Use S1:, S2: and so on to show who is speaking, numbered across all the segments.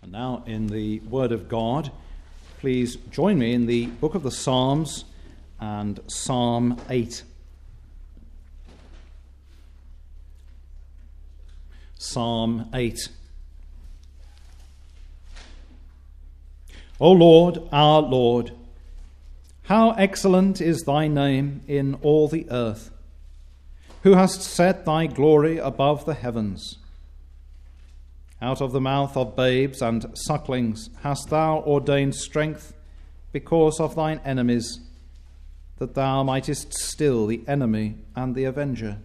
S1: And now in the Word of God, please join me in the book of the Psalms and Psalm 8. Psalm 8. O Lord, our Lord, how excellent is thy name in all the earth, who hast set thy glory above the heavens. Out of the mouth of babes and sucklings hast thou ordained strength because of thine enemies, that thou mightest still the enemy and the avenger.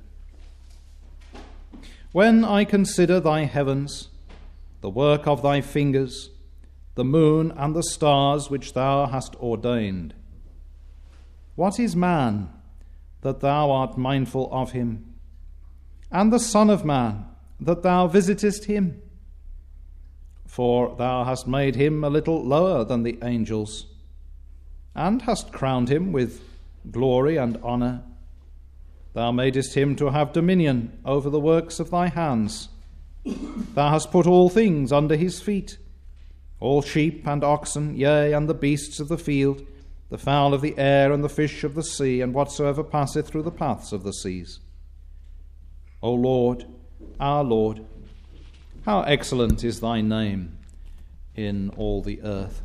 S1: When I consider thy heavens, the work of thy fingers, the moon and the stars which thou hast ordained, what is man that thou art mindful of him, and the Son of Man that thou visitest him? For thou hast made him a little lower than the angels, and hast crowned him with glory and honour. Thou madest him to have dominion over the works of thy hands. Thou hast put all things under his feet, all sheep and oxen, yea, and the beasts of the field, the fowl of the air, and the fish of the sea, and whatsoever passeth through the paths of the seas. O Lord, our Lord, how excellent is thy name in all the earth.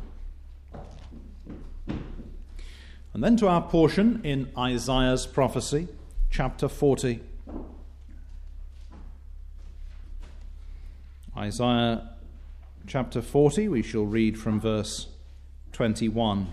S1: And then to our portion in Isaiah's prophecy, chapter 40. Isaiah chapter 40, we shall read from verse 21.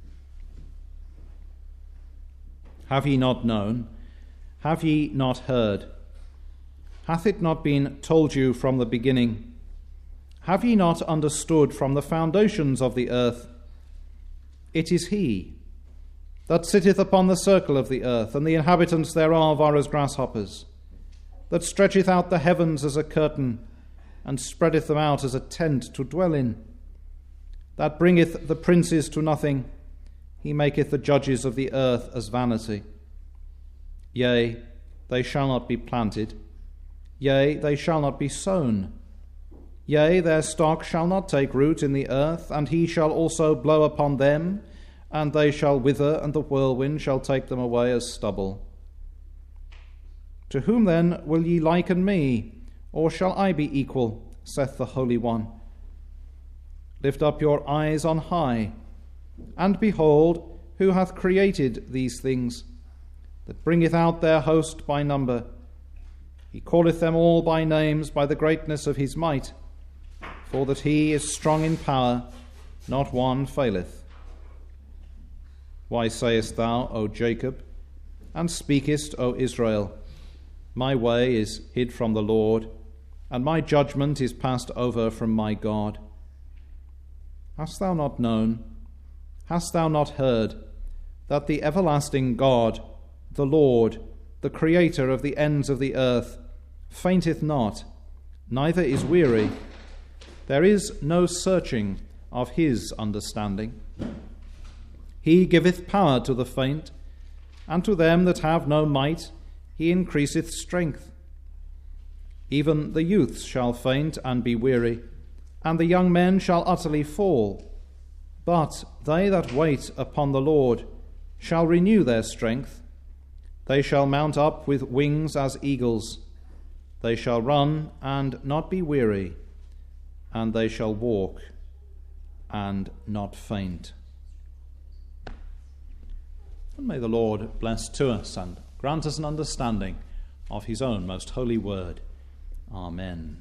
S1: Have ye not known? Have ye not heard? Hath it not been told you from the beginning? Have ye not understood from the foundations of the earth? It is he that sitteth upon the circle of the earth, and the inhabitants thereof are as grasshoppers, that stretcheth out the heavens as a curtain, and spreadeth them out as a tent to dwell in, that bringeth the princes to nothing, he maketh the judges of the earth as vanity. Yea, they shall not be planted, yea, they shall not be sown. Yea, their stock shall not take root in the earth, and he shall also blow upon them, and they shall wither, and the whirlwind shall take them away as stubble. To whom then will ye liken me, or shall I be equal, saith the Holy One? Lift up your eyes on high, and behold, who hath created these things, that bringeth out their host by number. He calleth them all by names by the greatness of his might, for that he is strong in power, not one faileth. Why sayest thou, O Jacob, and speakest, O Israel, my way is hid from the Lord, and my judgment is passed over from my God? Hast thou not known, hast thou not heard, that the everlasting God, the Lord, the Creator of the ends of the earth, fainteth not, neither is weary? There is no searching of his understanding. He giveth power to the faint, and to them that have no might he increaseth strength. Even the youths shall faint and be weary, and the young men shall utterly fall. But they that wait upon the Lord shall renew their strength. They shall mount up with wings as eagles. They shall run and not be weary, and they shall walk and not faint. And may the Lord bless to us and grant us an understanding of his own most holy word. Amen.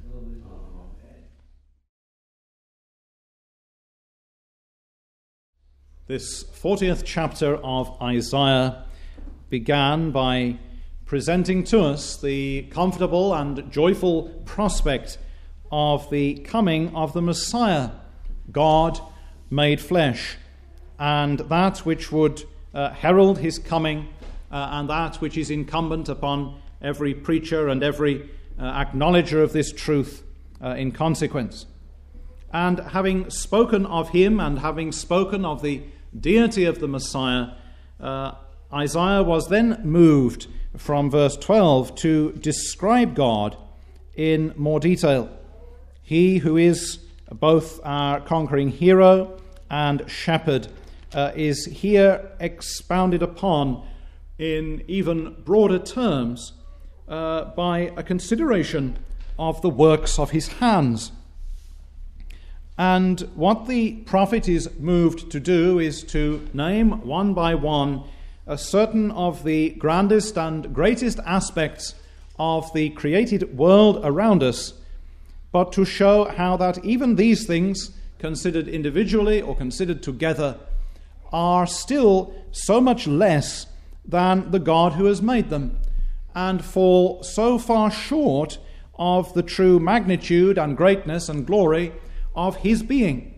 S1: This 40th chapter of Isaiah began by presenting to us the comfortable and joyful prospect of the coming of the Messiah, God made flesh, and that which would herald his coming, and that which is incumbent upon every preacher and every acknowledger of this truth in consequence. And having spoken of him and having spoken of the deity of the Messiah, Isaiah was then moved from verse 12 to describe God in more detail. He who is both our conquering hero and shepherd, is here expounded upon in even broader terms by a consideration of the works of his hands. And what the prophet is moved to do is to name one by one certain of the grandest and greatest aspects of the created world around us, but to show how that even these things, considered individually or considered together, are still so much less than the God who has made them, and fall so far short of the true magnitude and greatness and glory of his being.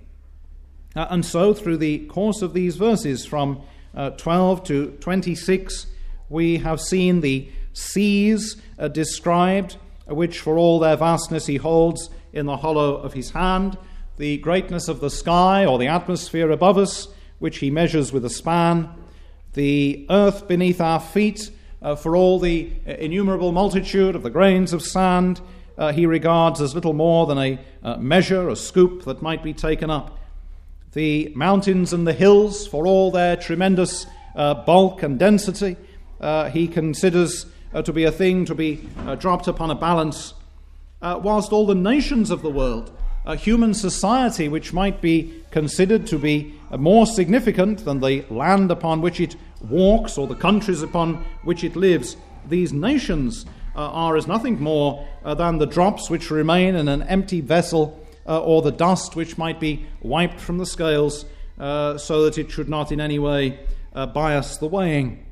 S1: And so through the course of these verses from 12 to 26, we have seen the seas described, which for all their vastness he holds in the hollow of his hand, the greatness of the sky or the atmosphere above us, which he measures with a span, the earth beneath our feet, for all the innumerable multitude of the grains of sand, he regards as little more than a measure, a scoop that might be taken up. The mountains and the hills, for all their tremendous bulk and density, he considers to be a thing to be dropped upon a balance, whilst all the nations of the world, a human society which might be considered to be more significant than the land upon which it walks or the countries upon which it lives, these nations are as nothing more than the drops which remain in an empty vessel, or the dust which might be wiped from the scales so that it should not in any way bias the weighing.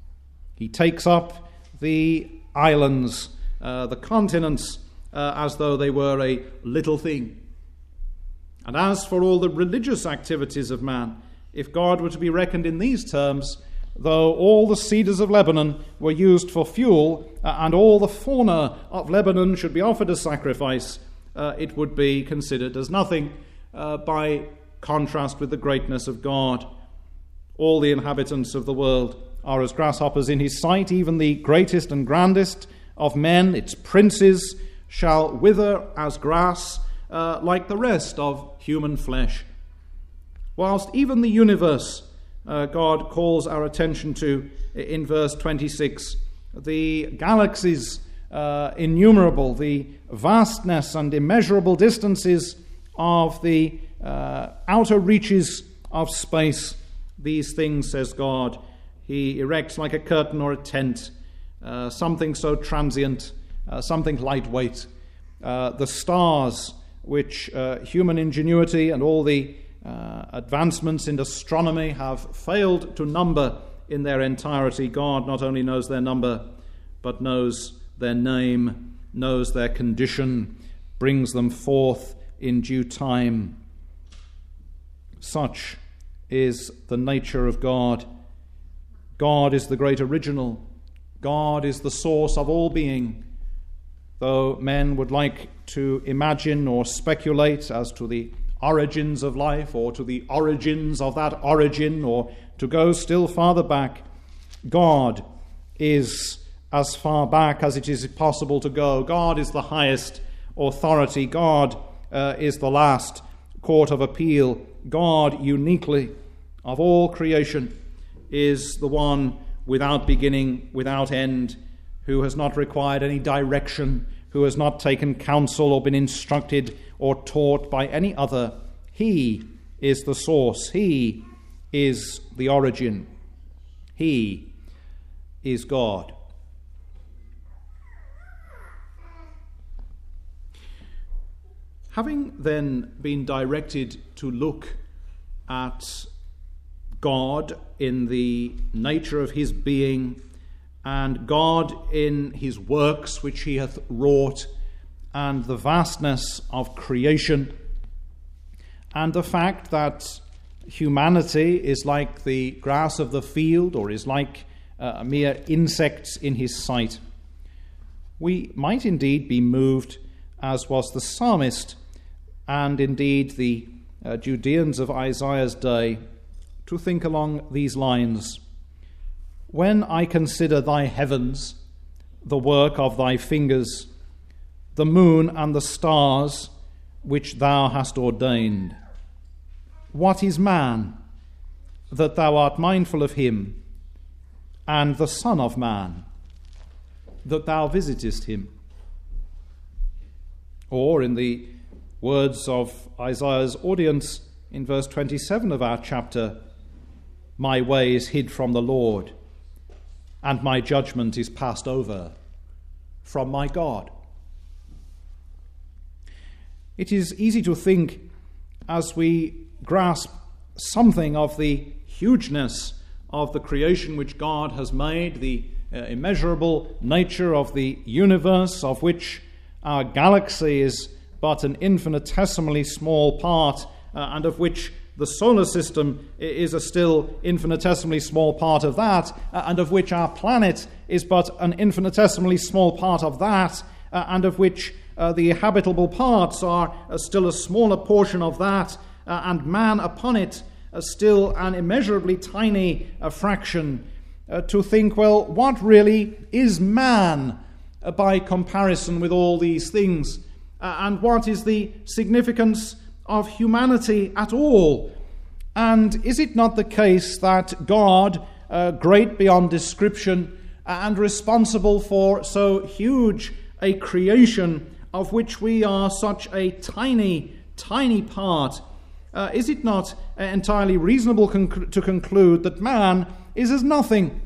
S1: He takes up the islands, the continents, as though they were a little thing. And as for all the religious activities of man, if God were to be reckoned in these terms, though all the cedars of Lebanon were used for fuel, and all the fauna of Lebanon should be offered as sacrifice, it would be considered as nothing by contrast with the greatness of God. All the inhabitants of the world are as grasshoppers in his sight, even the greatest and grandest of men, its princes, shall wither as grass, like the rest of human flesh. Whilst even the universe, God calls our attention to in verse 26, the galaxies innumerable, the vastness and immeasurable distances of the outer reaches of space, these things, says God, he erects like a curtain or a tent, something so transient, something lightweight. The stars, which human ingenuity and all the advancements in astronomy have failed to number in their entirety, God not only knows their number, but knows their name, knows their condition, brings them forth in due time. Such is the nature of God. God is the great original. God is the source of all being. Though men would like to imagine or speculate as to the origins of life, or to the origins of that origin, or to go still farther back, God is as far back as it is possible to go. God is the highest authority. God is the last court of appeal. God uniquely of all creation is the one without beginning, without end, who has not required any direction, who has not taken counsel or been instructed or taught by any other. He is the source. He is the origin. He is God. Having then been directed to look at God in the nature of his being, and God in his works which he hath wrought, and the vastness of creation, and the fact that humanity is like the grass of the field, or is like mere insects in his sight, we might indeed be moved, as was the psalmist, and indeed the Judeans of Isaiah's day, to think along these lines. When I consider thy heavens, the work of thy fingers, the moon and the stars, which thou hast ordained. What is man, that thou art mindful of him, and the Son of Man, that thou visitest him? Or, in the words of Isaiah's audience in verse 27 of our chapter, my way is hid from the Lord, and my judgment is passed over from my God. It is easy to think, as we grasp something of the hugeness of the creation which God has made, the immeasurable nature of the universe, of which our galaxy is but an infinitesimally small part, and of which the solar system is a still infinitesimally small part of that, and of which our planet is but an infinitesimally small part of that, and of which the habitable parts are still a smaller portion of that, and man upon it still an immeasurably tiny fraction. To think, well, what really is man by comparison with all these things? And what is the significance of humanity at all? And is it not the case that God, great beyond description and responsible for so huge a creation of which we are such a tiny, tiny part, is it not entirely reasonable to conclude that man is as nothing,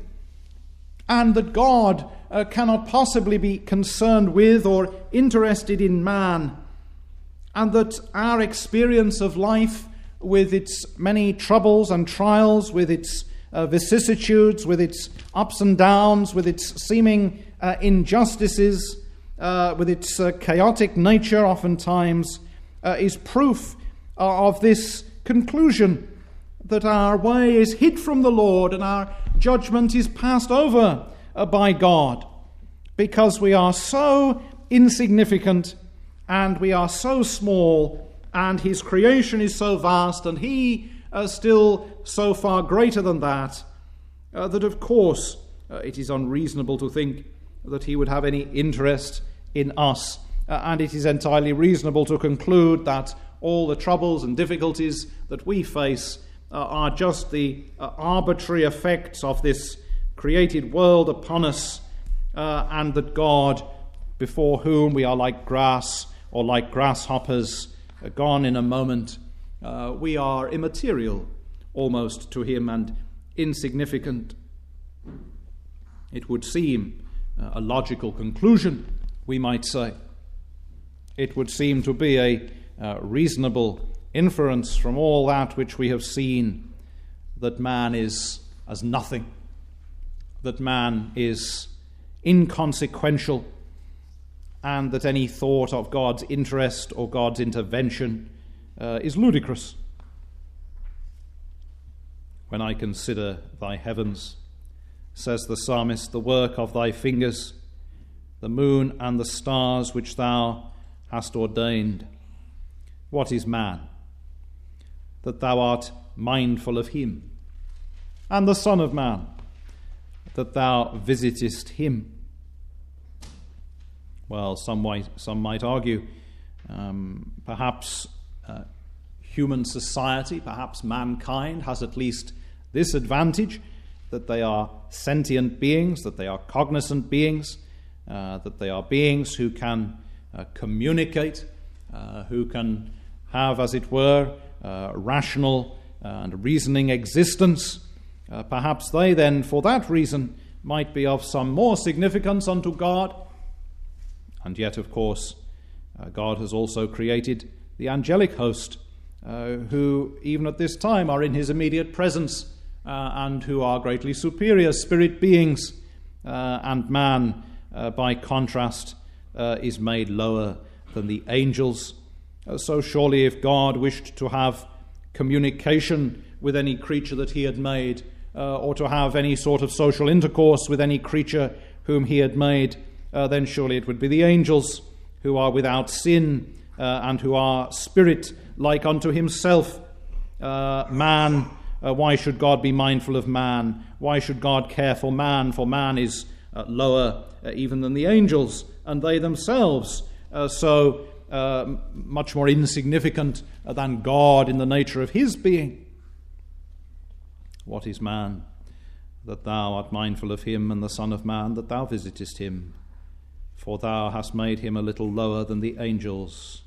S1: and that God cannot possibly be concerned with or interested in man, and that our experience of life, with its many troubles and trials, with its vicissitudes, with its ups and downs, with its seeming injustices, with its chaotic nature oftentimes, is proof of this conclusion, that our way is hid from the Lord and our judgment is passed over by God, because we are so insignificant and we are so small, and his creation is so vast and he still so far greater than that, that of course it is unreasonable to think that he would have any interest in us, and it is entirely reasonable to conclude that all the troubles and difficulties that we face are just the arbitrary effects of this created world upon us, and that God, before whom we are like grass or like grasshoppers, gone in a moment, we are immaterial almost to him and insignificant. It would seem a logical conclusion, we might say. It would seem to be a reasonable inference from all that which we have seen, that man is as nothing, that man is inconsequential, and that any thought of God's interest or God's intervention is ludicrous. When I consider thy heavens, says the psalmist, the work of thy fingers, the moon and the stars which thou hast ordained. What is man, that thou art mindful of him, and the Son of Man, that thou visitest him? Well, some might argue, perhaps human society, perhaps mankind, has at least this advantage, that they are sentient beings, that they are cognizant beings, that they are beings who can communicate, who can have, as it were, rational and reasoning existence. Perhaps they then, for that reason, might be of some more significance unto God. And yet, of course, God has also created the angelic host, who even at this time are in his immediate presence, and who are greatly superior spirit beings, and man, by contrast, is made lower than the angels. So surely if God wished to have communication with any creature that he had made, or to have any sort of social intercourse with any creature whom he had made, then surely it would be the angels, who are without sin, and who are spirit like unto himself. Man, why should God be mindful of man? Why should God care for man? For man is lower even than the angels, and they themselves so much more insignificant than God in the nature of his being. What is man, that thou art mindful of him, and the Son of Man, that thou visitest him? For thou hast made him a little lower than the angels,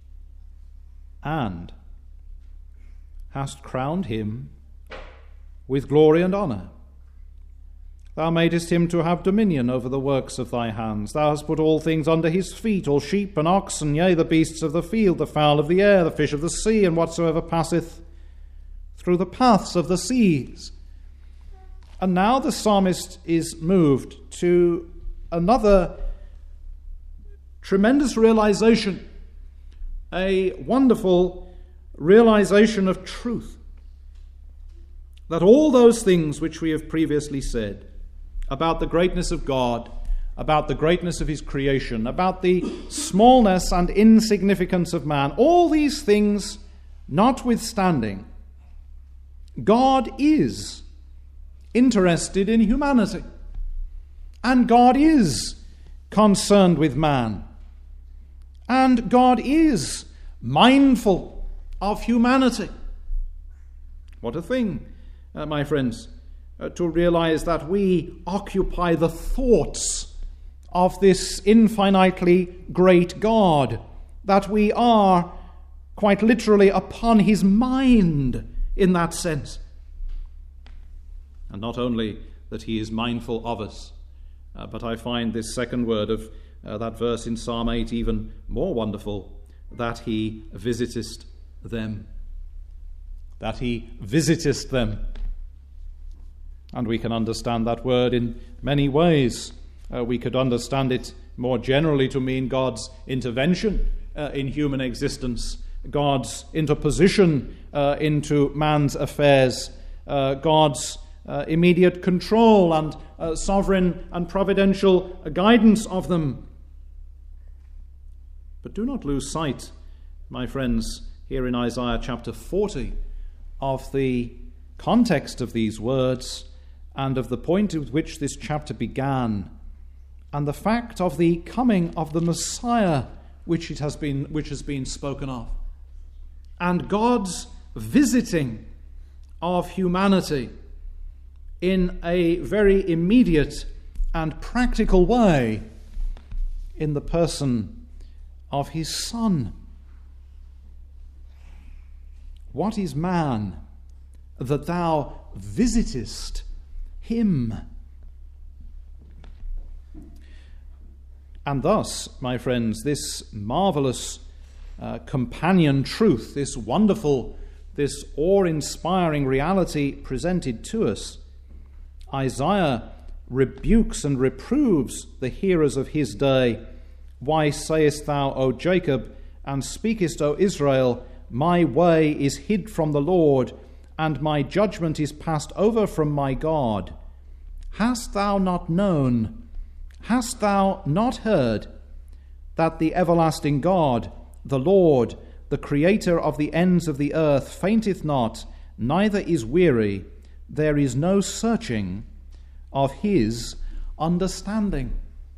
S1: and hast crowned him with glory and honour. Thou madest him to have dominion over the works of thy hands. Thou hast put all things under his feet, all sheep and oxen, yea, the beasts of the field, the fowl of the air, the fish of the sea, and whatsoever passeth through the paths of the seas. And now the psalmist is moved to another tremendous realization, a wonderful realization of truth, that all those things which we have previously said about the greatness of God, about the greatness of his creation, about the smallness and insignificance of man, all these things notwithstanding, God is interested in humanity, and God is concerned with man, and God is mindful of humanity. What a thing, my friends, to realize that we occupy the thoughts of this infinitely great God, that we are quite literally upon his mind in that sense. And not only that he is mindful of us, but I find this second word of that verse in Psalm 8 even more wonderful, that he visitest them. That he visitest them. And we can understand that word in many ways. We could understand it more generally to mean God's intervention in human existence, God's interposition into man's affairs, God's immediate control and sovereign and providential guidance of them. But do not lose sight, my friends, here in Isaiah chapter 40, of the context of these words and of the point at which this chapter began, and the fact of the coming of the Messiah which has been spoken of, and God's visiting of humanity in a very immediate and practical way in the person of his Son. What is man that thou visitest him? And thus, my friends, this marvelous companion truth, this wonderful, this awe-inspiring reality presented to us, Isaiah rebukes and reproves the hearers of his day. Why sayest thou, O Jacob, and speakest, O Israel, my way is hid from the Lord, and my judgment is passed over from my God? Hast thou not known, hast thou not heard, that the everlasting God, the Lord, the Creator of the ends of the earth, fainteth not, neither is weary? There is no searching of his understanding.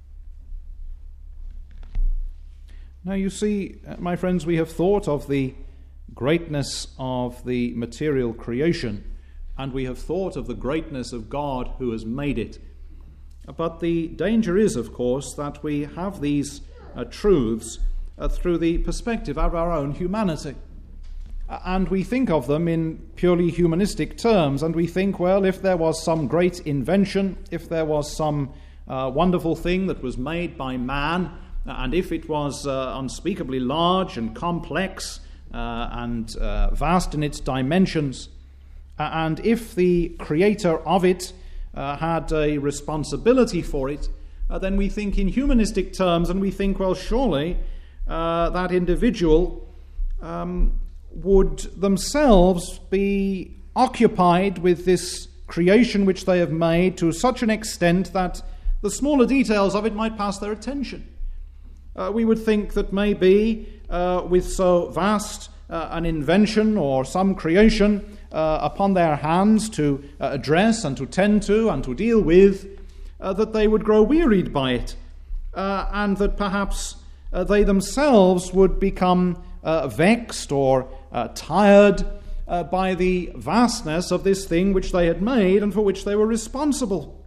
S1: Now you see, my friends, we have thought of the greatness of the material creation, and we have thought of the greatness of God who has made it. But the danger is, of course, that we have these truths through the perspective of our own humanity. And we think of them in purely humanistic terms, and we think, well, if there was some great invention, if there was some wonderful thing that was made by man, and if it was unspeakably large and complex and vast in its dimensions, and if the creator of it had a responsibility for it, then we think in humanistic terms, and we think, well, surely that individual would themselves be occupied with this creation which they have made to such an extent that the smaller details of it might pass their attention. We would think that maybe with so vast an invention or some creation upon their hands to address and to tend to and to deal with, that they would grow wearied by it, and that perhaps they themselves would become vexed or tired by the vastness of this thing which they had made and for which they were responsible.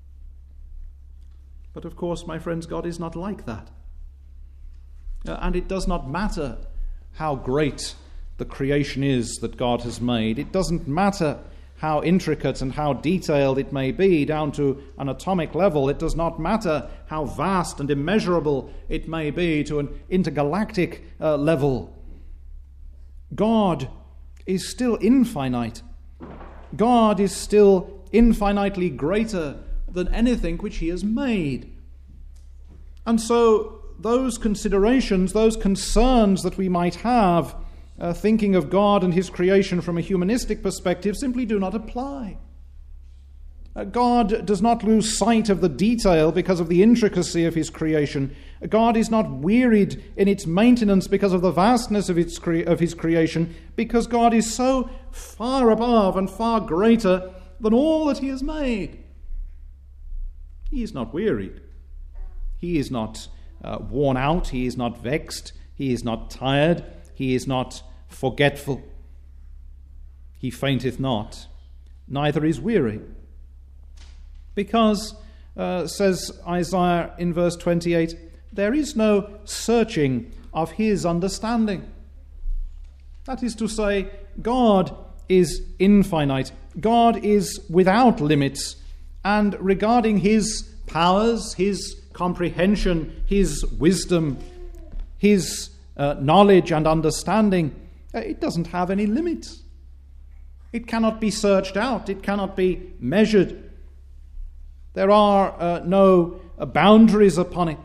S1: But of course, my friends, God is not like that. And it does not matter how great the creation is that God has made. It doesn't matter how intricate and how detailed it may be down to an atomic level. It does not matter how vast and immeasurable it may be to an intergalactic level. God is still infinite. God is still infinitely greater than anything which he has made. And so those considerations, those concerns that we might have thinking of God and his creation from a humanistic perspective simply do not apply. God does not lose sight of the detail because of the intricacy of his creation. God is not wearied in its maintenance because of the vastness of his creation, because God is so far above and far greater than all that he has made. He is not wearied. He is not worn out. He is not vexed. He is not tired. He is not forgetful. He fainteth not, neither is weary. Because, says Isaiah in verse 28, there is no searching of his understanding. That is to say, God is infinite. God is without limits. And regarding his powers, his comprehension, his wisdom, his knowledge and understanding, it doesn't have any limits. It cannot be searched out. It cannot be measured. There are no boundaries upon it.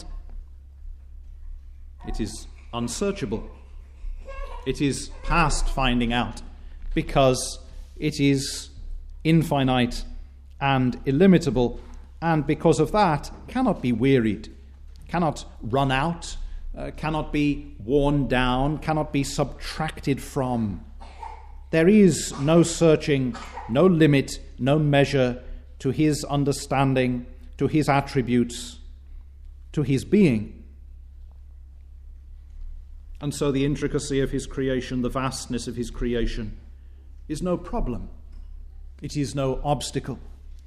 S1: It is unsearchable. It is past finding out, because it is infinite and illimitable, and because of that cannot be wearied, cannot run out, cannot be worn down, cannot be subtracted from. There is no searching, no limit, no measure to his understanding, to his attributes, to his being. And so the intricacy of his creation, the vastness of his creation, is no problem. It is no obstacle.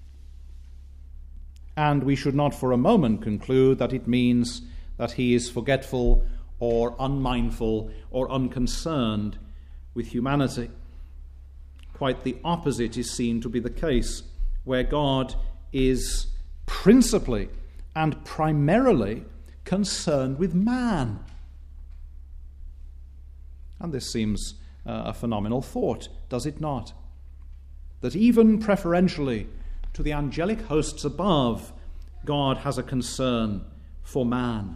S1: And we should not for a moment conclude that it means that he is forgetful or unmindful or unconcerned with humanity. Quite the opposite is seen to be the case, where God is principally and primarily concerned with man. And this seems a phenomenal thought, does it not? That even preferentially to the angelic hosts above, God has a concern for man.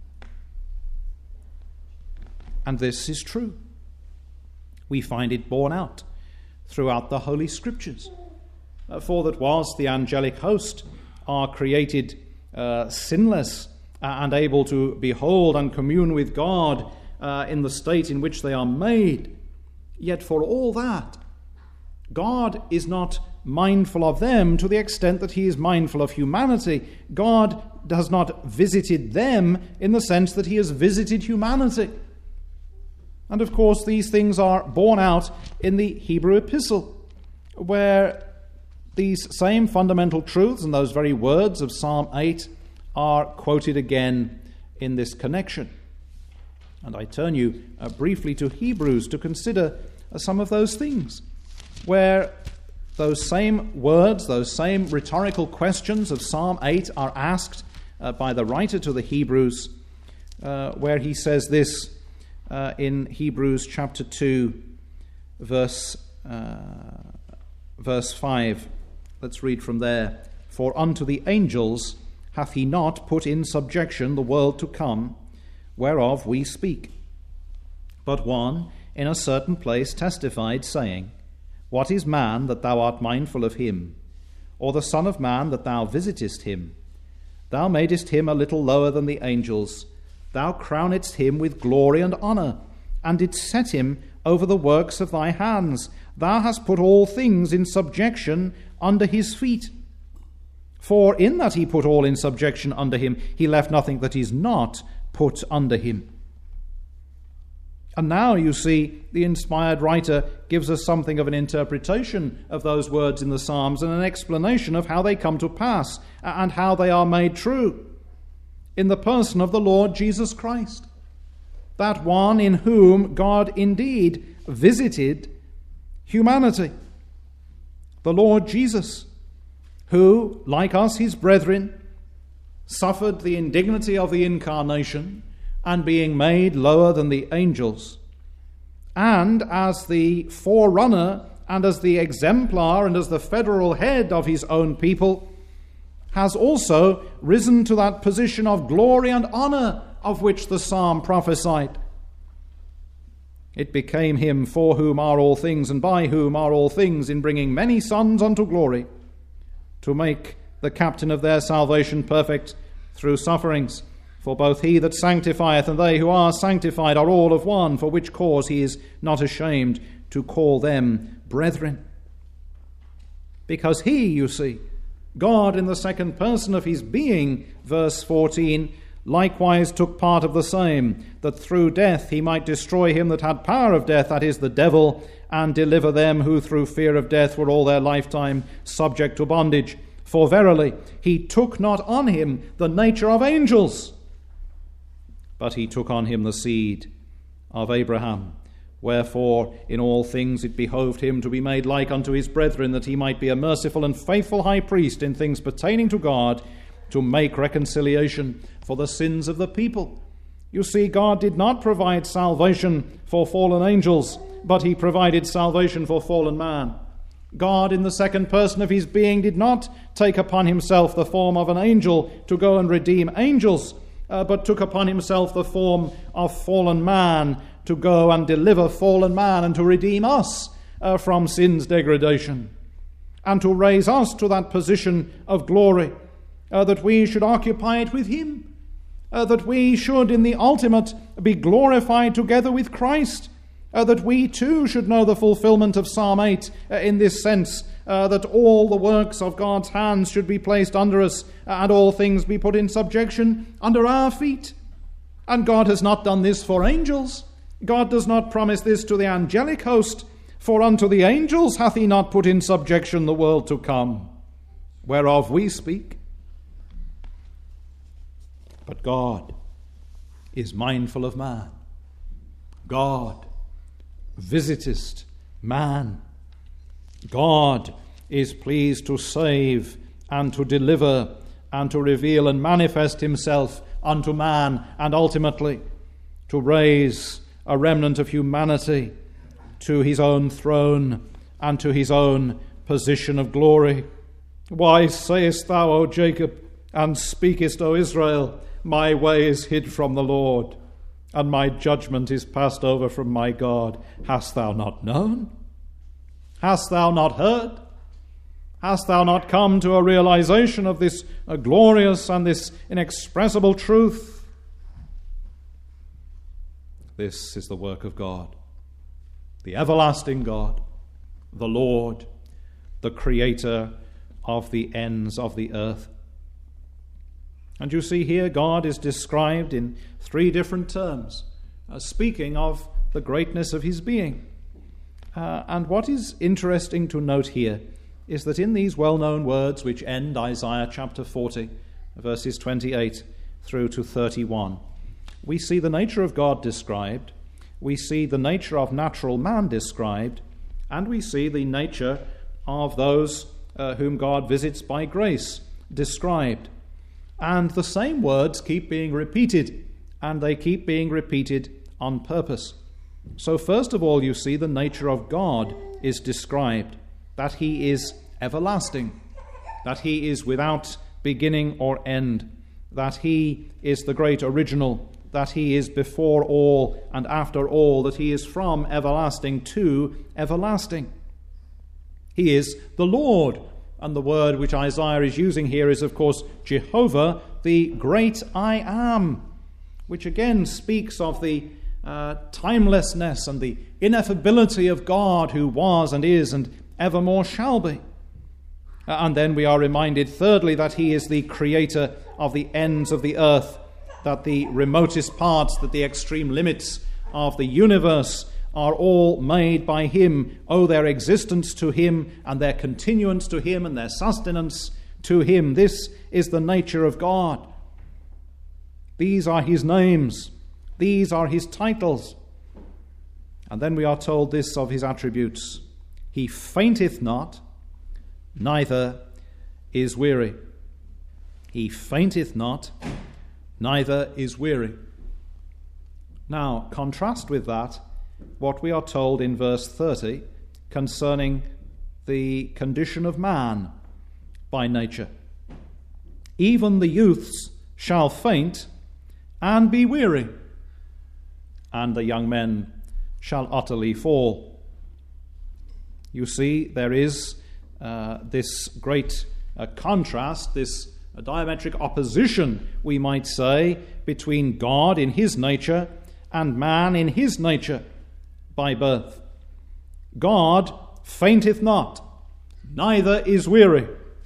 S1: And this is true. We find it borne out throughout the Holy Scriptures. For that whilst the angelic host are created sinless and able to behold and commune with God in the state in which they are made, yet for all that, God is not mindful of them to the extent that he is mindful of humanity. God has not visited them in the sense that he has visited humanity. And of course, these things are borne out in the Hebrew epistle, where these same fundamental truths and those very words of Psalm 8 are quoted again in this connection. And I turn you briefly to Hebrews to consider some of those things, where those same words, those same rhetorical questions of Psalm 8 are asked by the writer to the Hebrews, where he says this in Hebrews chapter 2, verse 5. Let's read from there. For unto the angels hath he not put in subjection the world to come, whereof we speak. But one in a certain place testified, saying, What is man that thou art mindful of him? Or the son of man that thou visitest him? Thou madest him a little lower than the angels. Thou crownedst him with glory and honour, and didst set him over the works of thy hands. Thou hast put all things in subjection under his feet. For in that he put all in subjection under him, he left nothing that is not put under him. And now, you see, the inspired writer gives us something of an interpretation of those words in the Psalms and an explanation of how they come to pass and how they are made true in the person of the Lord Jesus Christ, that one in whom God indeed visited humanity. The Lord Jesus, who, like us, his brethren, suffered the indignity of the incarnation and being made lower than the angels, and as the forerunner and as the exemplar and as the federal head of his own people, has also risen to that position of glory and honor of which the psalm prophesied. It became him for whom are all things and by whom are all things, in bringing many sons unto glory, to make the captain of their salvation perfect through sufferings. For both he that sanctifieth and they who are sanctified are all of one, for which cause he is not ashamed to call them brethren. Because he, you see, God in the second person of his being, verse 14, likewise took part of the same, that through death he might destroy him that had power of death, that is, the devil, and deliver them who through fear of death were all their lifetime subject to bondage. For verily he took not on him the nature of angels, but he took on him the seed of Abraham. Wherefore in all things it behoved him to be made like unto his brethren, that he might be a merciful and faithful high priest in things pertaining to God, to make reconciliation for the sins of the people. You see, God did not provide salvation for fallen angels, but he provided salvation for fallen man. God, in the second person of his being, did not take upon himself the form of an angel to go and redeem angels, but took upon himself the form of fallen man to go and deliver fallen man and to redeem us from sin's degradation, and to raise us to that position of glory, that we should occupy it with him, that we should in the ultimate be glorified together with Christ, that we too should know the fulfillment of Psalm 8 in this sense, that all the works of God's hands should be placed under us, and all things be put in subjection under our feet. And God has not done this for angels. God does not promise this to the angelic host, for unto the angels hath he not put in subjection the world to come, whereof we speak. But God is mindful of man. God visitest man. God is pleased to save and to deliver and to reveal and manifest himself unto man, and ultimately to raise a remnant of humanity to his own throne and to his own position of glory. Why sayest thou, O Jacob, and speakest, O Israel, my way is hid from the Lord, and my judgment is passed over from my God? Hast thou not known? Hast thou not heard? Hast thou not come to a realization of this glorious and this inexpressible truth? This is the work of God, the everlasting God, the Lord, the Creator of the ends of the earth. And you see here God is described in three different terms, speaking of the greatness of his being. And what is interesting to note here is that in these well-known words which end Isaiah chapter 40, verses 28 through to 31, we see the nature of God described, we see the nature of natural man described, and we see the nature of those whom God visits by grace described. And the same words keep being repeated, and they keep being repeated on purpose. So first of all, you see the nature of God is described, that he is everlasting, that he is without beginning or end, that he is the great original, that he is before all and after all, that he is from everlasting to everlasting. He is the Lord, and the word which Isaiah is using here is, of course, Jehovah, the great I am, which again speaks of the timelessness and the ineffability of God, who was and is and evermore shall be. And then we are reminded, thirdly, that he is the creator of the ends of the earth, that the remotest parts, that the extreme limits of the universe are all made by him, owe their existence to him, and their continuance to him, and their sustenance to him. This is the nature of God. These are his names. These are his titles. And then we are told this of his attributes: he fainteth not, neither is weary. He fainteth not, neither is weary. Now, contrast with that what we are told in verse 30 concerning the condition of man by nature. Even the youths shall faint and be weary, and the young men shall utterly fall. You see, there is this great contrast, this diametric opposition, we might say, between God in his nature and man in his nature by birth. God fainteth not, neither is weary,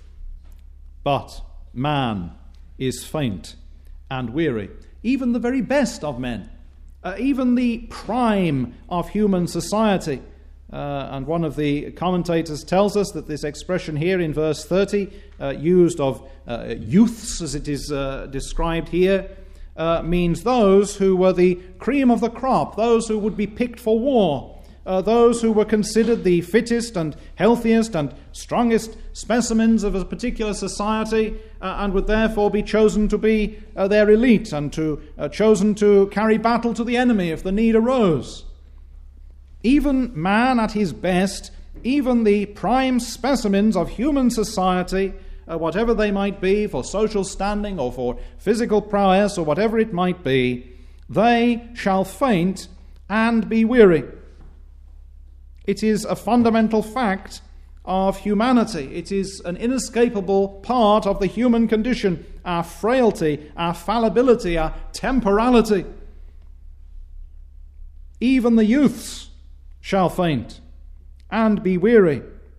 S1: but man is faint and weary. Even the very best of men, even the prime of human society. And one of the commentators tells us that this expression here in verse 30, used of youths as it is described here, means those who were the cream of the crop, those who would be picked for war, those who were considered the fittest and healthiest and strongest specimens of a particular society, and would therefore be chosen to be their elite and chosen to carry battle to the enemy if the need arose. Even man at his best, even the prime specimens of human society, whatever they might be, for social standing or for physical prowess or whatever it might be, they shall faint and be weary. It is a fundamental fact of humanity. It is an inescapable part of the human condition, our frailty, our fallibility, our temporality. Even the youths shall faint and be weary.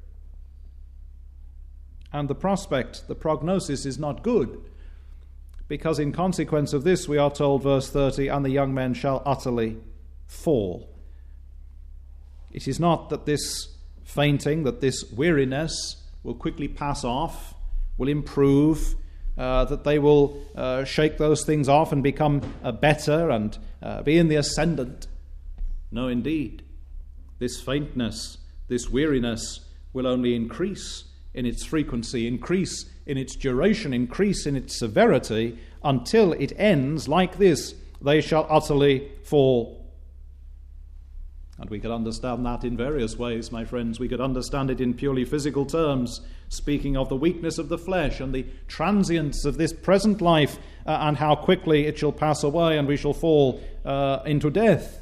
S1: And the prospect, the prognosis is not good, because in consequence of this we are told, verse 30, and the young men shall utterly fall. It is not that this fainting, that this weariness will quickly pass off, will improve, that they will shake those things off and become better and be in the ascendant. No, indeed. This faintness, this weariness will only increase in its frequency, increase in its duration, increase in its severity, until it ends like this: they shall utterly fall. And we could understand that in various ways, my friends. We could understand it in purely physical terms, speaking of the weakness of the flesh and the transience of this present life, and how quickly it shall pass away and we shall fall into death.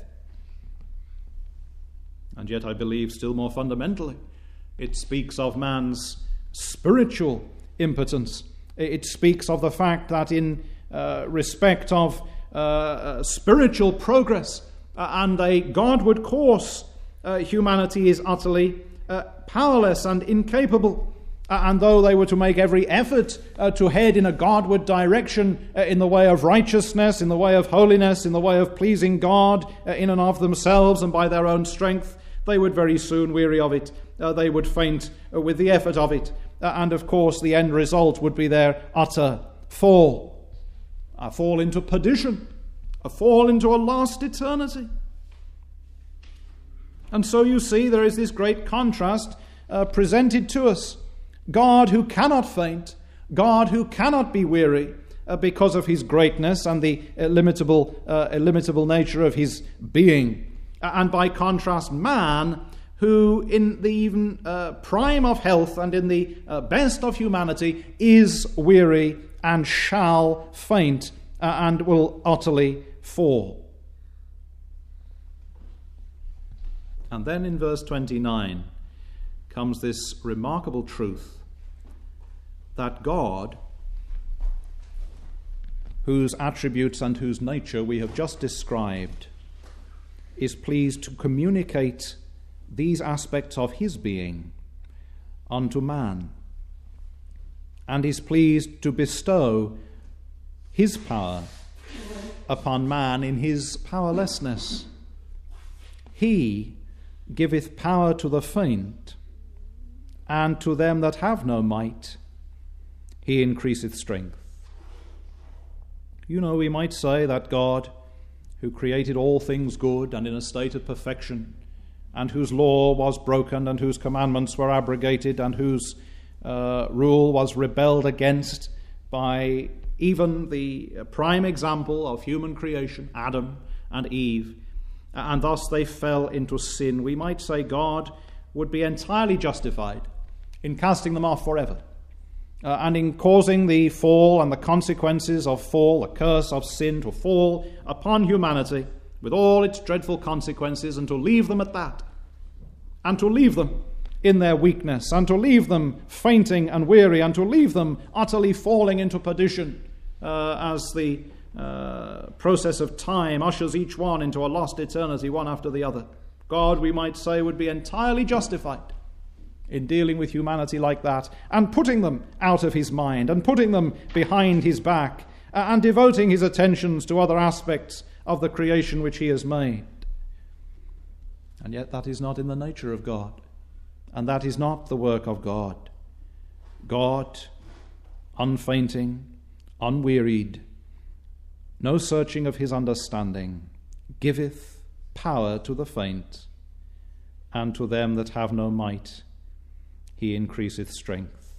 S1: And yet I believe still more fundamentally, it speaks of man's spiritual impotence. It speaks of the fact that in respect of spiritual progress and a Godward course, humanity is utterly powerless and incapable. And though they were to make every effort to head in a Godward direction, in the way of righteousness, in the way of holiness, in the way of pleasing God, in and of themselves and by their own strength, they would very soon weary of it. They would faint with the effort of it. And of course the end result would be their utter fall. A fall into perdition. A fall into a lost eternity. And so you see there is this great contrast presented to us. God who cannot faint, God who cannot be weary because of his greatness and the illimitable nature of his being. And by contrast, man, who in the even prime of health and in the best of humanity is weary and shall faint and will utterly fall. And then in verse 29 comes this remarkable truth that God, whose attributes and whose nature we have just described, is pleased to communicate these aspects of his being unto man, and is pleased to bestow his power upon man in his powerlessness. He giveth power to the faint, and to them that have no might he increaseth strength. You know, we might say that God, who created all things good and in a state of perfection, and whose law was broken, and whose commandments were abrogated, and whose rule was rebelled against by even the prime example of human creation, Adam and Eve, and thus they fell into sin. We might say God would be entirely justified in casting them off forever, and in causing the fall and the consequences of fall, the curse of sin, to fall upon humanity with all its dreadful consequences, and to leave them at that, and to leave them in their weakness, and to leave them fainting and weary, and to leave them utterly falling into perdition as the process of time ushers each one into a lost eternity, one after the other. God, we might say, would be entirely justified in dealing with humanity like that, and putting them out of his mind, and putting them behind his back, and devoting his attentions to other aspects of the creation which he has made. And yet that is not in the nature of God, and that is not the work of God. God, unfainting, unwearied, no searching of his understanding, giveth power to the faint, and to them that have no might he increaseth strength.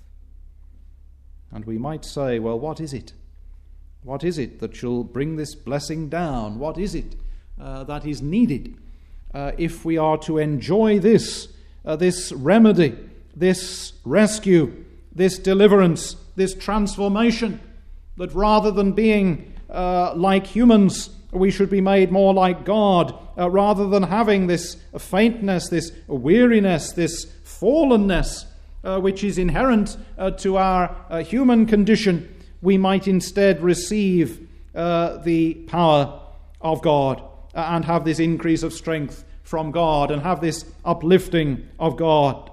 S1: And we might say, well, what is it? What is it that shall bring this blessing down? What is it that is needed if we are to enjoy this remedy, this rescue, this deliverance, this transformation, that rather than being like humans, we should be made more like God, rather than having this faintness, this weariness, this fallenness, which is inherent to our human condition, we might instead receive the power of God and have this increase of strength from God and have this uplifting of God.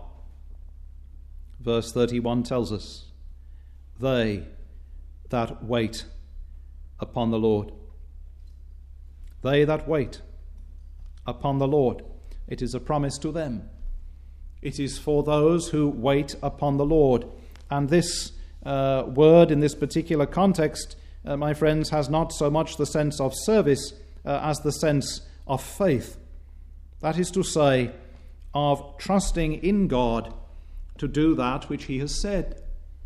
S1: Verse 31 tells us, they that wait upon the Lord. They that wait upon the Lord. It is a promise to them. It is for those who wait upon the Lord. And this word in this particular context, my friends, has not so much the sense of service as the sense of faith. That is to say, of trusting in God to do that which he has said.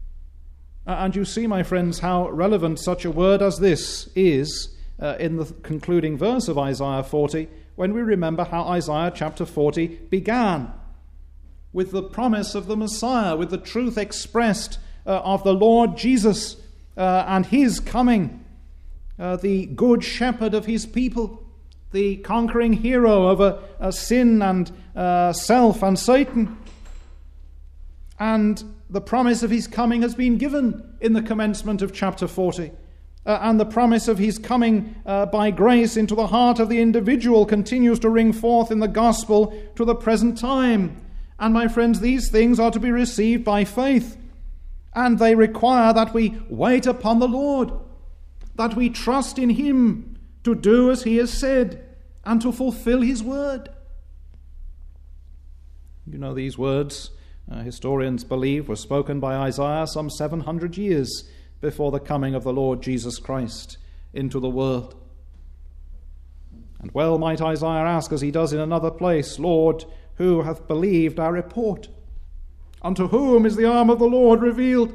S1: And you see, my friends, how relevant such a word as this is in the concluding verse of Isaiah 40, when we remember how Isaiah chapter 40 began with the promise of the Messiah, with the truth expressed of the Lord Jesus and his coming, the good shepherd of his people, the conquering hero over sin and self and Satan. And the promise of his coming has been given in the commencement of chapter 40. And the promise of his coming by grace into the heart of the individual continues to ring forth in the gospel to the present time. And my friends, these things are to be received by faith. And they require that we wait upon the Lord, that we trust in him to do as he has said and to fulfill his word. You know, these words, historians believe, were spoken by Isaiah some 700 years before the coming of the Lord Jesus Christ into the world. And well might Isaiah ask, as he does in another place, Lord, who hath believed our report? Unto whom is the arm of the Lord revealed?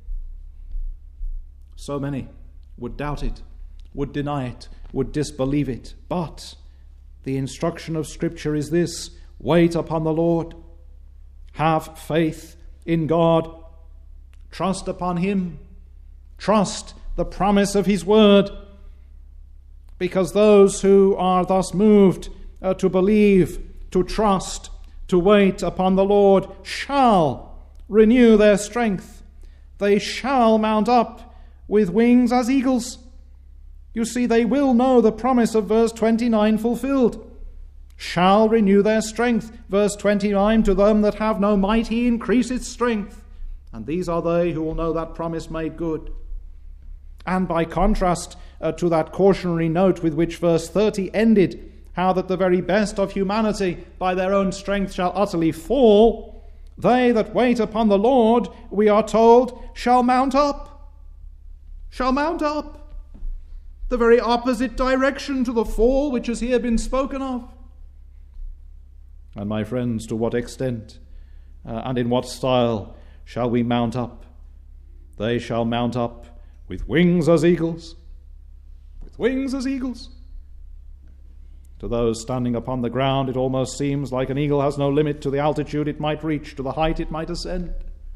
S1: So many would doubt it, would deny it, would disbelieve it. But the instruction of Scripture is this: wait upon the Lord, have faith in God, trust upon him, trust the promise of his word, because those who are thus moved to believe, to trust, to wait upon the Lord shall renew their strength. They shall mount up with wings as eagles. You see, they will know the promise of verse 29 fulfilled. Shall renew their strength. Verse 29, to them that have no might he increaseth strength. And these are they who will know that promise made good. And by contrast, to that cautionary note with which verse 30 ended, how that the very best of humanity by their own strength shall utterly fall, they that wait upon the Lord, we are told, shall mount up. Shall mount up. The very opposite direction to the fall which has here been spoken of. And my friends, to what extent and in what style shall we mount up? They shall mount up with wings as eagles. With wings as eagles. To those standing upon the ground, it almost seems like an eagle has no limit to the altitude it might reach, to the height it might ascend.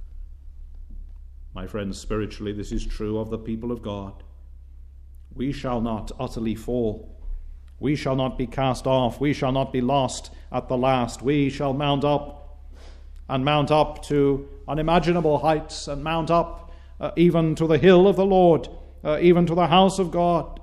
S1: My friends, spiritually, this is true of the people of God. We shall not utterly fall. We shall not be cast off. We shall not be lost at the last. We shall mount up, and mount up to unimaginable heights, and mount up even to the hill of the Lord, even to the house of God.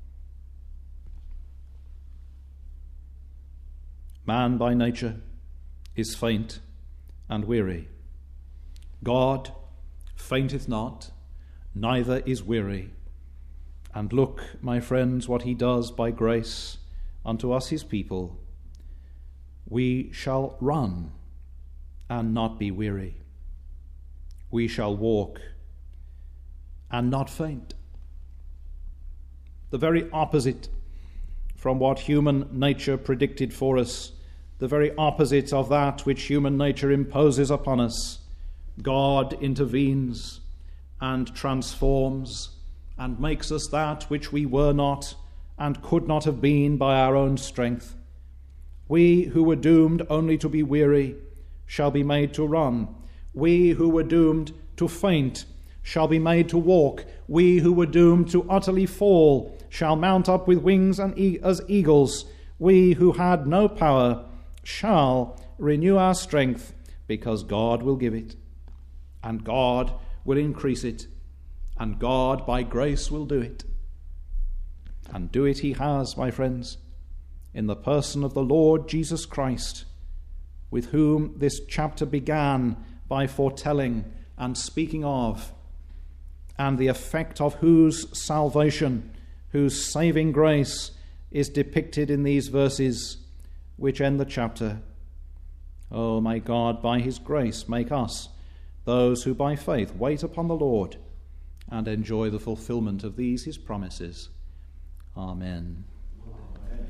S1: Man by nature is faint and weary. God fainteth not, neither is weary. And look, my friends, what he does by grace unto us his people. We shall run and not be weary. We shall walk and not faint. The very opposite from what human nature predicted for us, the very opposite of that which human nature imposes upon us. God intervenes and transforms and makes us that which we were not and could not have been by our own strength. We who were doomed only to be weary shall be made to run. We who were doomed to faint shall be made to walk. We who were doomed to utterly fall shall mount up with wings as eagles. We who had no power shall renew our strength, because God will give it, and God will increase it, and God by grace will do it. And do it he has, my friends, in the person of the Lord Jesus Christ, with whom this chapter began by foretelling and speaking of, and the effect of whose salvation, whose saving grace is depicted in these verses which end the chapter. Oh, my God, by his grace make us those who by faith wait upon the Lord and enjoy the fulfillment of these his promises. Amen. Amen.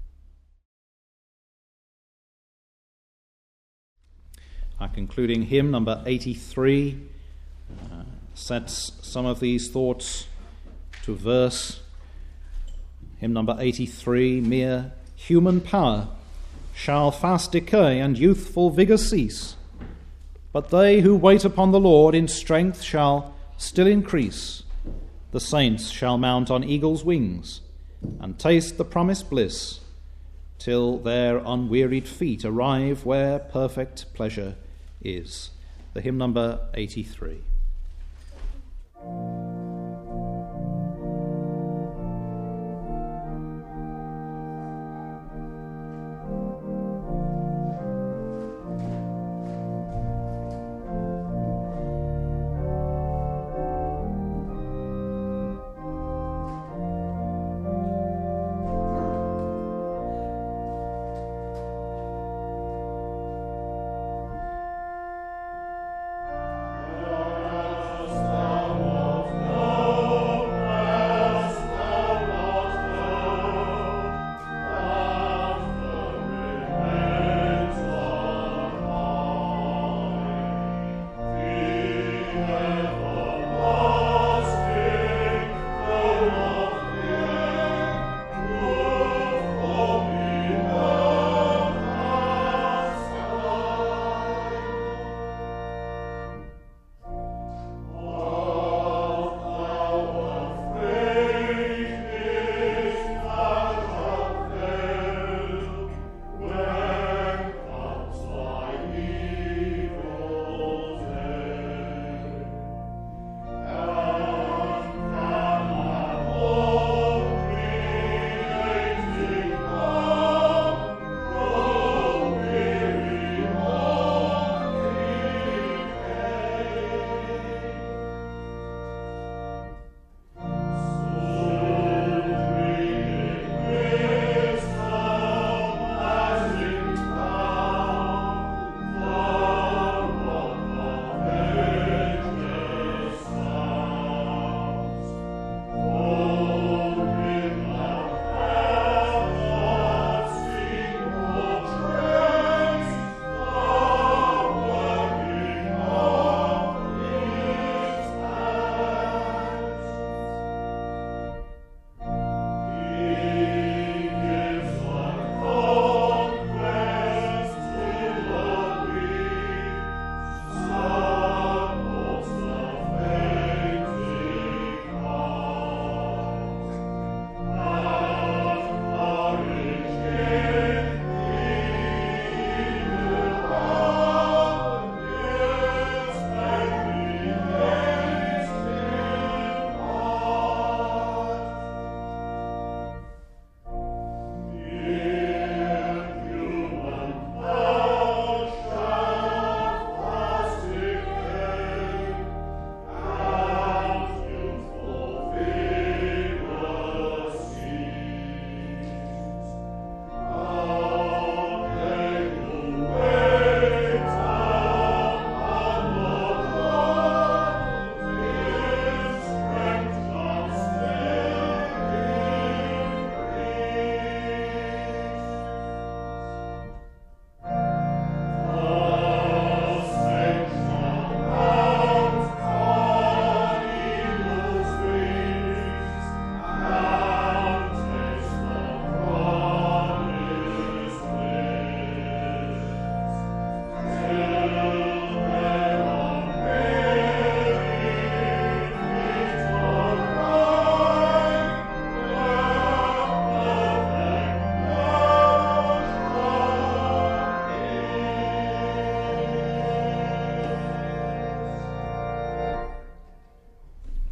S1: Our concluding hymn, number 83, sets some of these thoughts to verse. Hymn number 83, mere human power shall fast decay and youthful vigour cease, but they who wait upon the Lord in strength shall still increase. The saints shall mount on eagles' wings and taste the promised bliss, till their unwearied feet arrive where perfect pleasure is. The hymn number 83.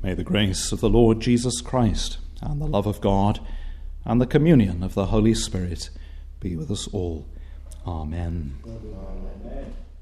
S1: May the grace of the Lord Jesus Christ, and the love of God, and the communion of the Holy Spirit be with us all. Amen.
S2: Amen.